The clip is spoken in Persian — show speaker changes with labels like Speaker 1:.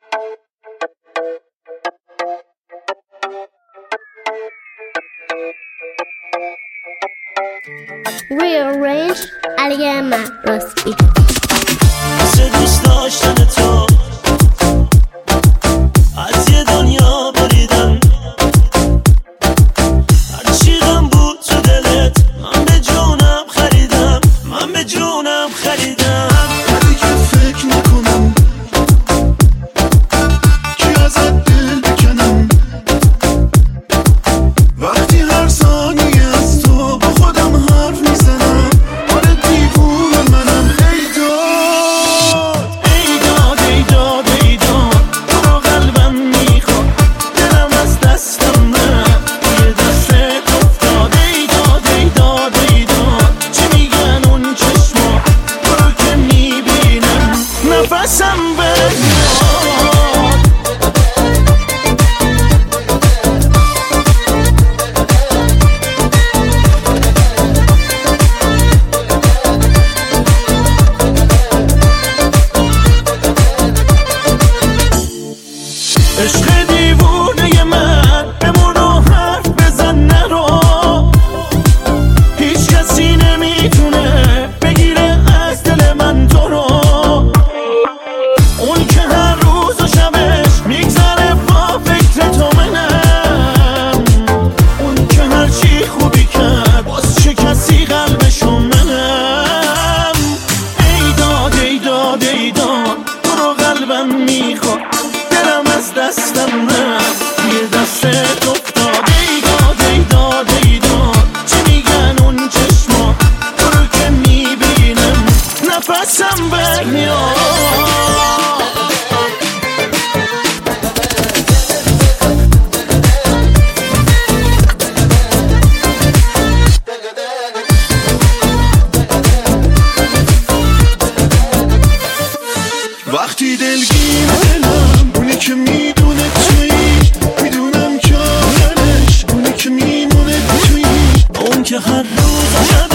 Speaker 1: Rearrange Aliema Rossi.
Speaker 2: واسه دوست داشتن تو از یه دنیا بریدم، هرچی غم بود تو دلت من به جونم خریدم، من به جونم خریدم.
Speaker 3: ولی که فکر نکنم کی ازت دل بکنم، وقتی هر ثانیه از تو با خودم حرف میزنم. آره دیوونه منم. ای داد
Speaker 2: ای داد ای داد ای داد، تو رو قلبم میخواد، دلم از دستم رفت یه دستت افتاد. ای داد ای داد ای داد، چی میگن اون چشما، تو رو که میبینم نفسم بمیاد. عشق دیوونه من بمون و حرف بزن نرو، هیچ کسی نمیتونه بگیره از دل من تو رو. اون که هر روز و شبش میگذره با فکر تو منم، اون که هر چی خوبی کرد باز چه کسی قلبشو منم. ای داد ای داد ای داد، تو رو قلبم میخواد، دلم از دستم رفت یه دستت افتاد. ای داد ای داد ای داد، چی میگن اون چشما، تو رو که میبینم نفسم برمیاد.
Speaker 3: وقتی دلگیر دلم، اونی که میدونه تویی، میدونم که آخرش اونی که میمونه تویی.
Speaker 2: اون که هر روز